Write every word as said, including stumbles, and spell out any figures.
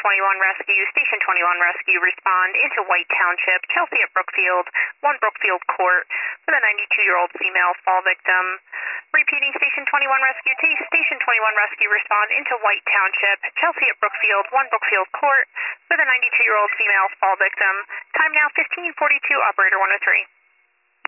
twenty-one Rescue, Station twenty-one Rescue, respond into White Township, Chelsea at Brookfield, one Brookfield Court, for the ninety-two-year-old female fall victim. Repeating, Station twenty-one Rescue, T, Station twenty-one Rescue, respond into White Township, Chelsea at Brookfield, one Brookfield Court, for the ninety-two-year-old female fall victim. Time now fifteen forty-two, operator one oh three.